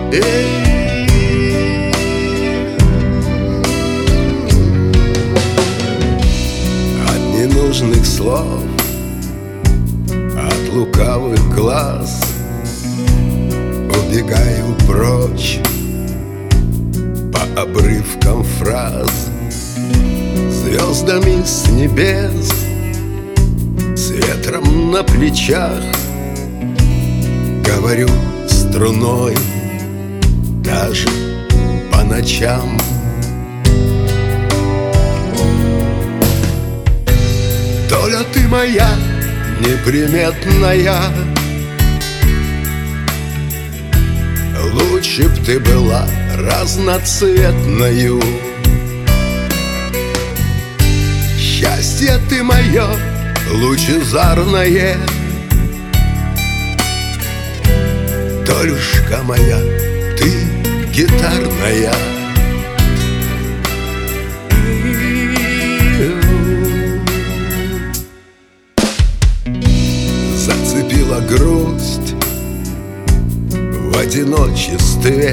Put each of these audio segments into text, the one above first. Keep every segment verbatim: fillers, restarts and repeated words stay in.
Эй. От ненужных слов, от лукавых глаз убегаю прочь по обрывкам фраз, звездами с небес, с ветром на плечах. Говорю струной даже по ночам. Толя, ты моя неприметная, лучше б ты была разноцветною. Счастье ты мое лучезарное, Толюшка моя, ты гитарная. Зацепила грусть в одиночестве,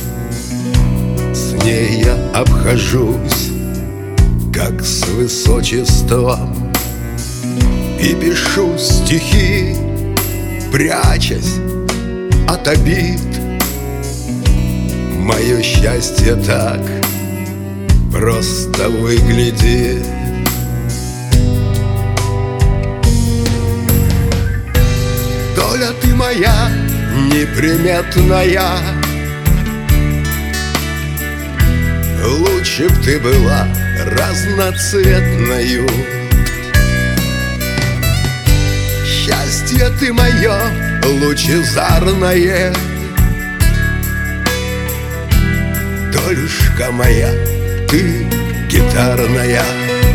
с ней я обхожусь как с высочеством и пишу стихи, прячась от обид. Мое счастье так просто выглядит. Толя, ты моя неприметная, лучше б ты была разноцветною. Счастье ты мое лучезарное, Толюшка моя, ты гитарная.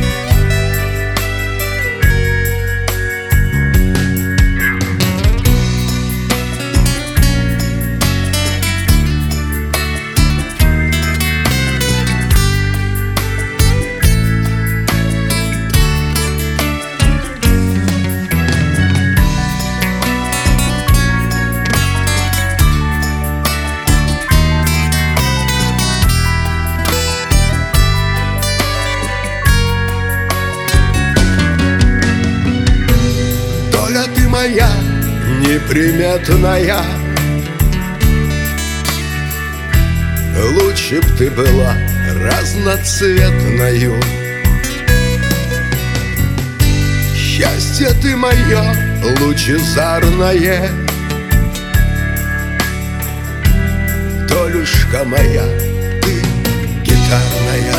Моя неприметная, лучше б ты была разноцветною. Счастье ты мое лучезарное, Толюшка моя, ты гитарная.